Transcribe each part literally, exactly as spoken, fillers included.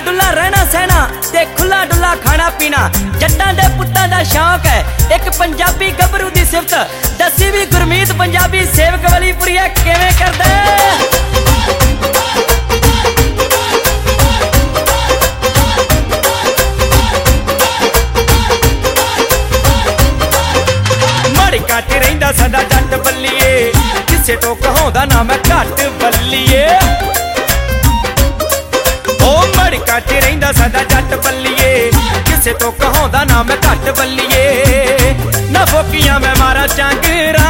डुला रहना सहना ते खुला डुला खाना पीना जट्टां दे पुत्तां दा शौक है। एक पंजाबी गभरू दी सिफत दसी भी गुरमीत पंजाबी सेवक वाली पुरिया किवें करदा मड़का च रहिंदा सदा जट बल्लीए किसे तो कहाउंदा ना मैं घट बल्लीए मड़का च रहिंदा सदा जट बल्लीए किसे तो कहाउंदा ना मैं घट बल्लीए ना फोकियां मैं मारा झांगरा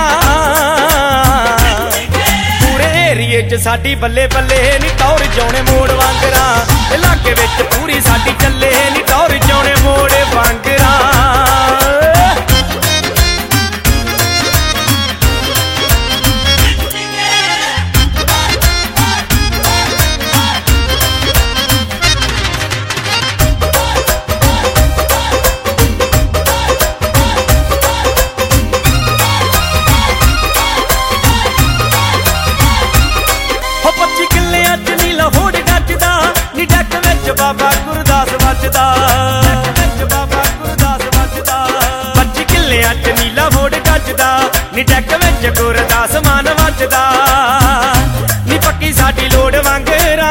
पूरे एरिए च साडी बल्ले बल्ले नी टौर जौने मोड़ वांगरा इलाके विच पूरी साडी चले नी टौर जौने मोड़ वांगरा बाबा गुरदास बचदा बाबा गुरदास बचदा पच्ची किल्लियां च नीला वोट गजदा नी डैक विच गुरदास मान बचदा नी पक्की साडी लोड़ वांगरा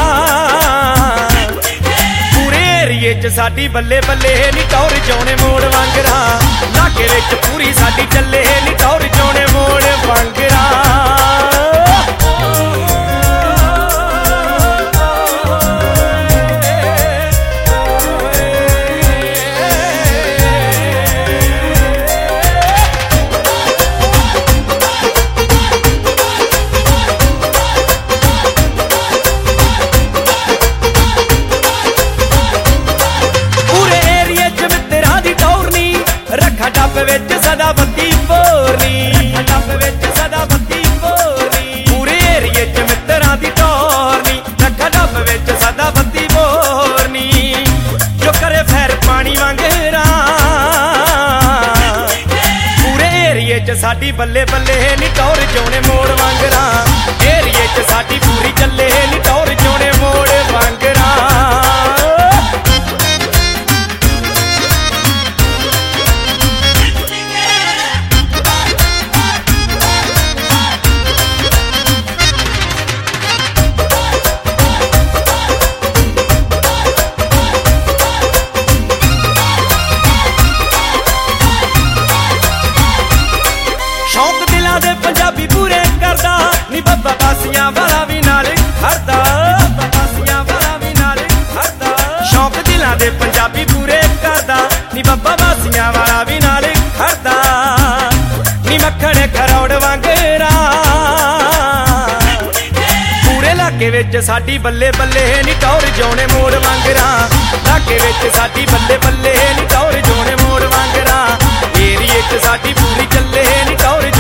पूरे एरिए च साडी बल्ले बल्ले नी टौर जौने मोड़ वांगरा लागे विच पूरी साडी चले नी टौर जौने मोड़ वांगरा डब विच सदा बत्ती बोरनी डब विच सदा बत्ती बोरनी पूरे एरिए च मित्तरां दी टोरनी रखा डब विच सदा बत्ती बोरनी जो करे फैर पानी वांगरा पूरे एरिए च साडी बल्ले बल्ले नी टौर जौने मोड़ वांगरा एरिए च साडी पूरी चले नी टौर जौने मोड़ वांगरा पंजाबी पूरे करदा नी बाबा बासियां वाला भी नाल खड़दा बाबा बासियां वाला भी नाल खड़दा शौक दिलां दे पंजाबी पूरे करदा नी बाबा बासियां वाला भी नाल खड़दा नी मक्खण खरौड़ वांगरा पूरे लागे विच साडी बल्ले बल्ले नी टौर जौने मोड़ वांगरा लागे विच साडी बल्ले बल्ले नी टौर जौने मोड़ वांगरा एरिए च साडी पूरी चले नी टौर